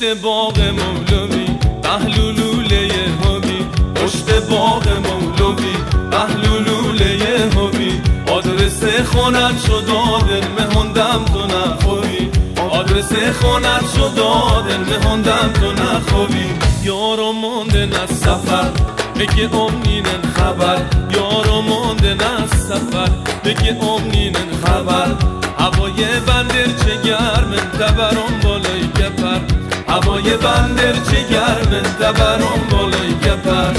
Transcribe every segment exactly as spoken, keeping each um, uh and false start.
پشت باغ مولوی پهلو لوله هوی، پشت باغ مولوی پهلو لوله هوی، آدرس خونت شد دادن مهندم تو نخوی، آدرس خونت شد دادن مهندم تو نخوی. یارو موندن از سفر بگه امنینن خبر، یارو موندن از سفر بگه امنینن خبر. هوای بندر چه گرمن تبرم بالای گپر، هوای بندر چه گرمن تبرم بالای گپر.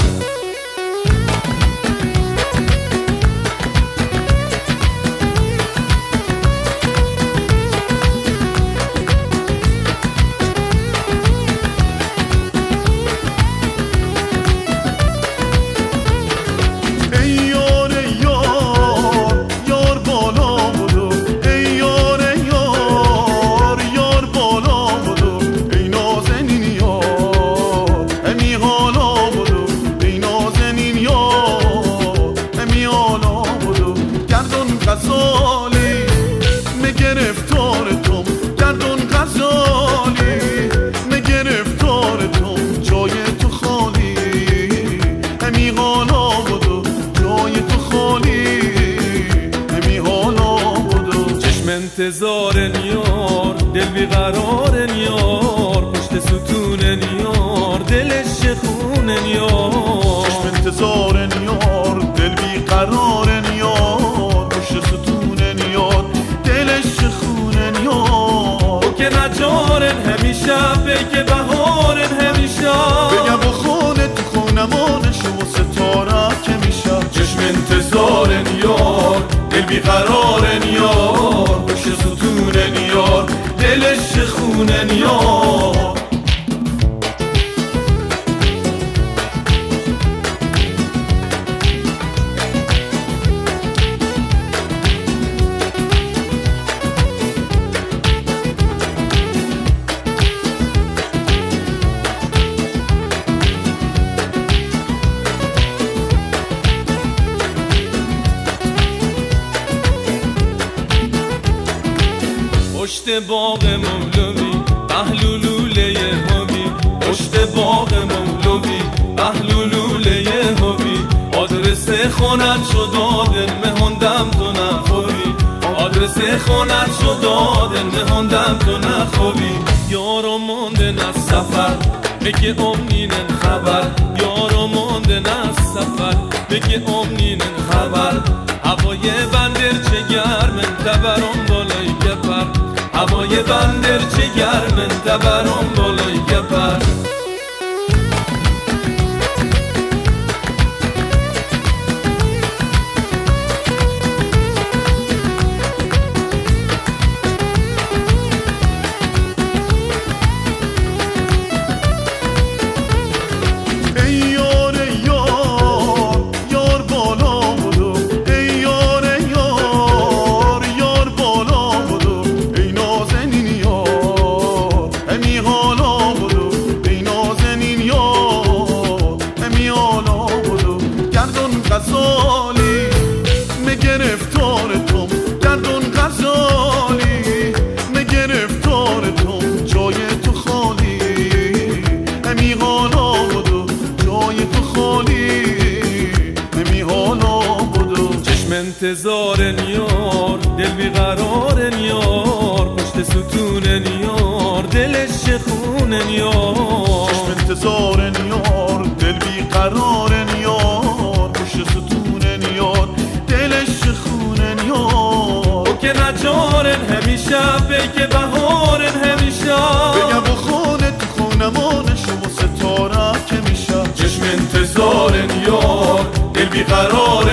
غزالی مگرفتار توم گردون غزالی مگرفتار توم جای تو خالی همی حالا بدو جای تو خالی همی حالا بدو. چشم انتظار یار دل بیقرار یار، پشت ستون یار دلش خون یار، چشم انتظار یار دل بیقرار یار، که نجارن همیشه بگه بهارن همیشه بگه با خونه تو خونمانش و ستاره که میشه. چشم انتظارن یار دل بیقرارن یار، پشت ستونن یار دلش خونن یار. پشت باغ مولوی پهلو لوله هوی، پشت باغ مولوی پهلو لوله هوی، آدرس خونت شد دادن مهندم تو نخوی، آدرس خونت شد دادن مهندم تو نخوی. یارو موندن از سفر بگه امنینن خبر، یارو موندن از سفر بگه امنینن خبر. هوای بندر چه گرمن تبرم بالای گپر، هوای بندر چه گرمن تبرم بالای گپر. غزالی مگرفتار توم گردون غزالی مگرفتار توم جای تو خالی همی حالا بدو جای تو خالی همی حالا بدو. چشم انتظار یار دل بیقرار یار، پشت ستون یار دلش خون یار، چشم انتظار یار دل بیقرار یار، پشت ستون یار دلش خونن یار. که نجارن همیشه بگه بهارن همیشه بگه با خونه تو خونمانش و ستاره که میشه. چشم انتظارن یار دل بیقرار